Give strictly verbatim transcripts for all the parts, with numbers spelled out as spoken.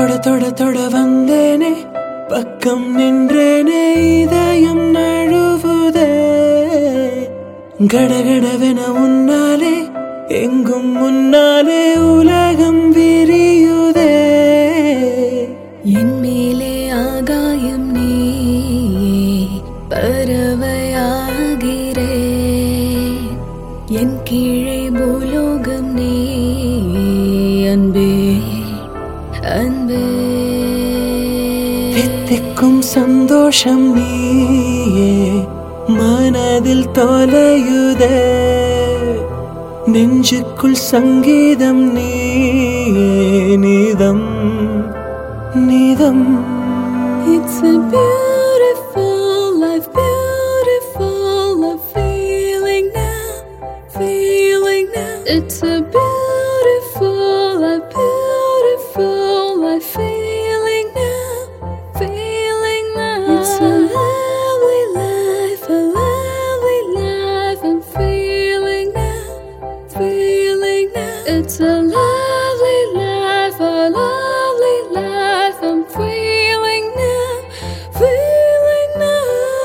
தொட தொட தொட வந்தேனே, பக்கம் நின்றேனே, இதயம் நழுவுதே. கடகடவென உன்னாலே, எங்கும் முன்னாலே உலகம் விரியுதே. என் மேலே ஆகாயம் நீயே, பறவையாகிறே. என் கீழே பூலோகம் நீ, அன்பே அன்பே. தித்திக்கும் சந்தோஷம் நீயே, மனதில் தொலையுதே. நெஞ்சுக்குள் சங்கீதம் நீயே, நீதம் நீதம். It's a beautiful life, beautiful life, feeling now, feeling now. It's a beautiful life, beautiful life, feeling now, feeling now. It's a lovely life, a lovely life, I'm feeling now, feeling now. It's a lovely life, a lovely life, I'm feeling now, feeling now.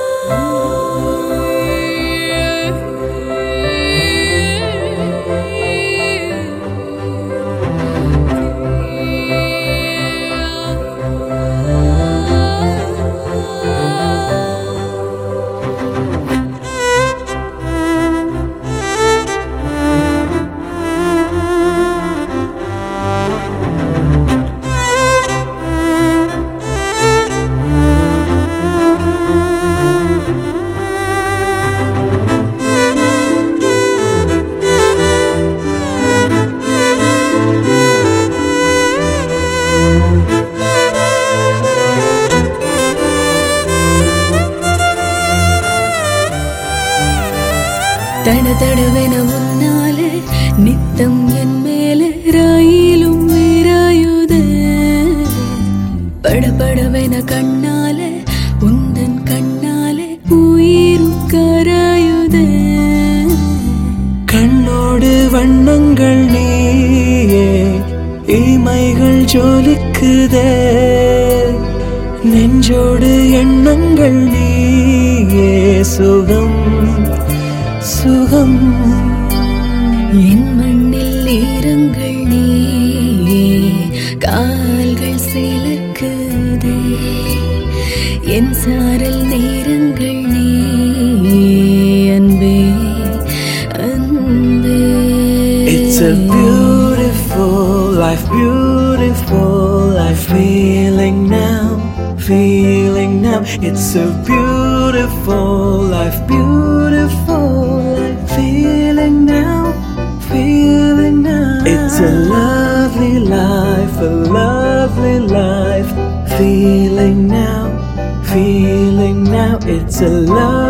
தட தடவென உன்னாலே, நித்தம் என் மேலே ராயிலும் விராயுதே. படபடவென கண்ணாலே, உந்தன் கண்ணாலே உயிரும் கராயுதே. கண்ணோடு வண்ணங்கள் நீயே, இமைகள் ஜொலிக்குதே. நெஞ்சோடு எண்ணங்கள் நீயே, சுகம் சுகம். என் மண்ணில் ஈரங்கள் நீயே, கால்கள் சிலக்குதே. என் சாரல் நேரங்கள் நீயே, அன்பே அன்பே. It's a beautiful life, beautiful life, feeling now, feeling now. It's a beautiful life, beautiful life, feeling now, feeling now. It's a lovely life, a lovely life, feeling now, feeling now. It's a love